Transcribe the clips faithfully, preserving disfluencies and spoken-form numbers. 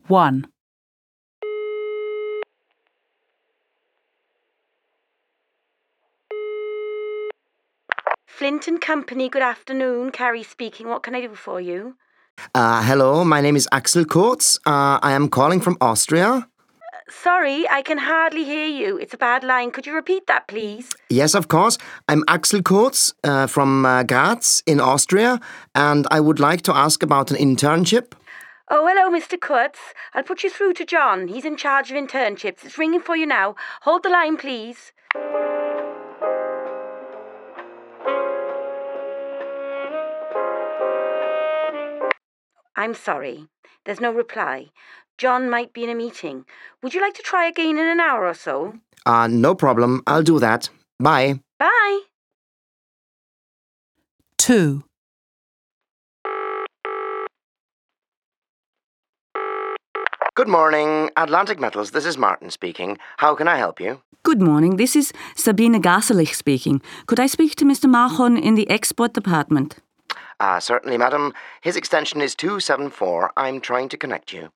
one. Flint and Company, good afternoon. Carrie speaking. What can I do for you? Uh, hello, my name is Axel Kurz. Uh, I am calling from Austria. Sorry, I can hardly hear you. It's a bad line. Could you repeat that, please? Yes, of course. I'm Axel Kurz uh, from uh, Graz in Austria, and I would like to ask about an internship. Oh, hello, Mister Kurtz. I'll put you through to John. He's in charge of internships. It's ringing for you now. Hold the line, please. I'm sorry. There's no reply. John might be in a meeting. Would you like to try again in an hour or so? Uh, no problem. I'll do that. Bye. Bye. two. Good morning, Atlantic Metals. This is Martin speaking. How can I help you? Good morning. This is Sabine Gaselich speaking. Could I speak to Mister Machon in the export department? Ah, uh, certainly, madam. His extension is two seven four. I'm trying to connect you.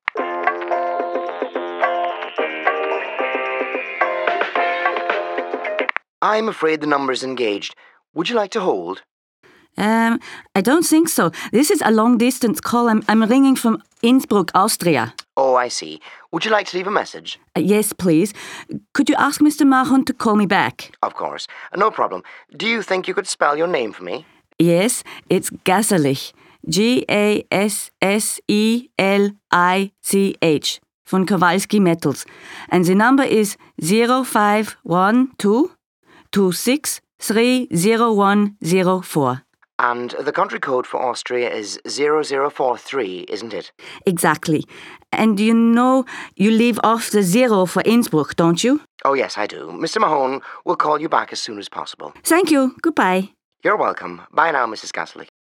I'm afraid the number's engaged. Would you like to hold? Um, I don't think so. This is a long-distance call. I'm, I'm ringing from Innsbruck, Austria. Oh, I see. Would you like to leave a message? Uh, yes, please. Could you ask Mister Machon to call me back? Of course. No problem. Do you think you could spell your name for me? Yes, it's Gaselich. G A S S E L I C H. Von Kowalski Metals. And the number is zero five one two two six three zero one zero four. And the country code for Austria is zero zero four three, isn't it? Exactly. And you know you leave off the zero for Innsbruck, don't you? Oh, yes, I do. Mister Mahone will call you back as soon as possible. Thank you. Goodbye. You're welcome. Bye now, Missus Gaselich.